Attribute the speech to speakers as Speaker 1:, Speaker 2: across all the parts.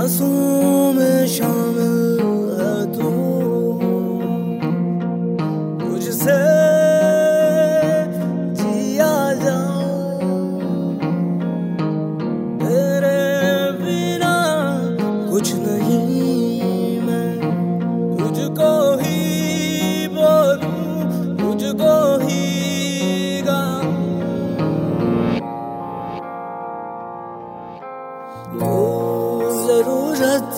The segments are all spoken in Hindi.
Speaker 1: आंसुओं में शामिल है तू, मुझसे जिया जाऊं तेरे बिना कुछ नहीं, मैं तुझको ही बोलूं, तुझको ही गाऊं। जरूरत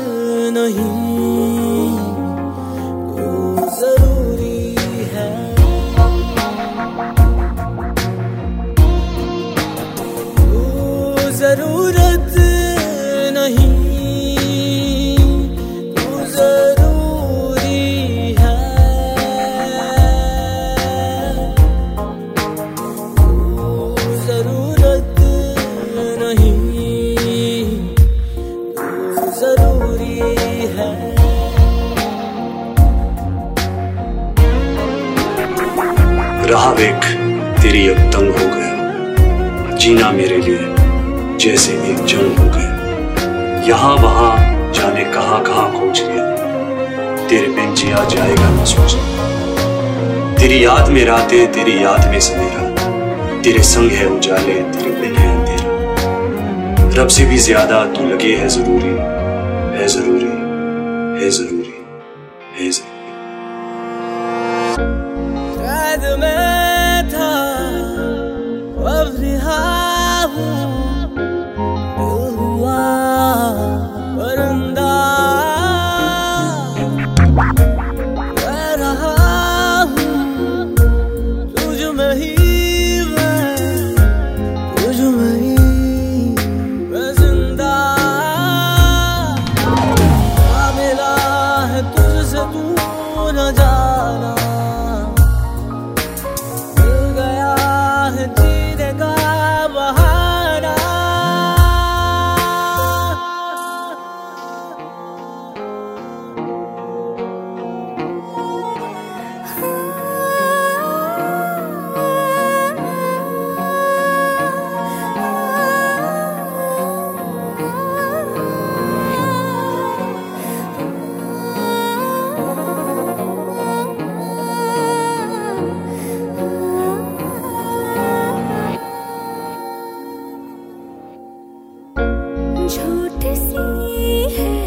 Speaker 1: नहीं, तू जरूरी है। तू जरूरत नहीं, तू जरूरी है। तू जरूरत नहीं, जरूरी है।
Speaker 2: राह देख तेरी अब तंग हो गया, जीना मेरे लिए जैसे एक जंग हो गया। यहाँ वहां जाने कहां कहां खोज गया, तेरे बिन जिया जाएगा ना सोच। तेरी याद में रातें, तेरी याद में सवेरा, तेरे संग है उजाले, तेरे बिन है अंधेरा। रब से भी ज्यादा तू लगे है जरूरी, है जरूरी, है जरूरी, है जरूरी।
Speaker 1: कैद में था अब रिहा हूँ, दिल हुआ परिंदा, रह रहा हूँ तुझ में ही, मैं तुझ में ही मैं जिंदा। मिला है तुझसे तू न जाना, मिल गया है जीने का बहाना।
Speaker 3: छोटी सी है